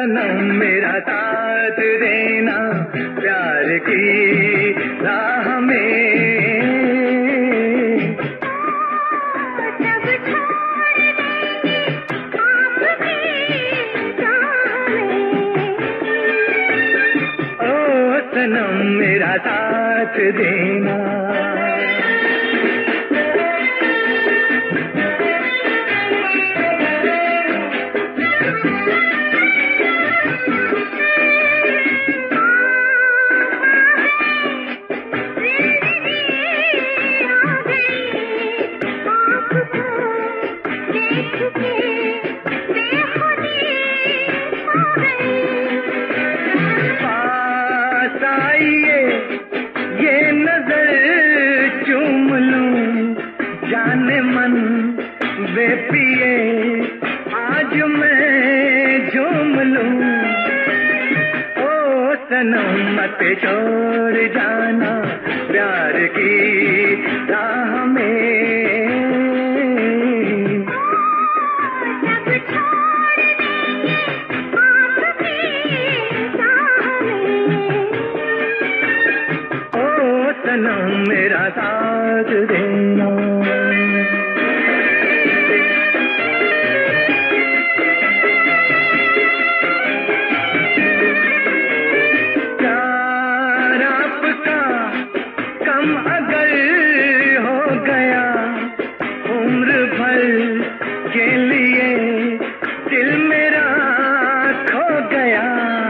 सनम मेरा साथ देना प्यार की राह में। सनम मेरा साथ देना। ये नजर चूम लूं जाने मन बेपिए आज मैं झूम लूं। ओ सनम मत छोड़ जाना प्यार की राह में। सनम मेरा साथ देना। प्यार आपका कम अगर हो गया उम्र भर के लिए दिल मेरा खो गया।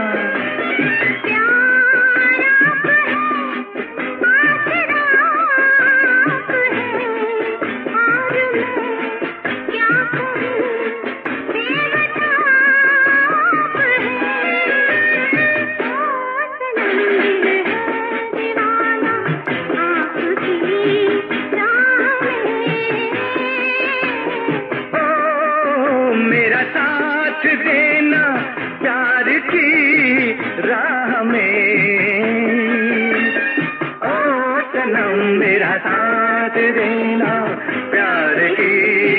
मेरा साथ देना प्यार की राह में। ओ सनम मेरा साथ देना प्यार की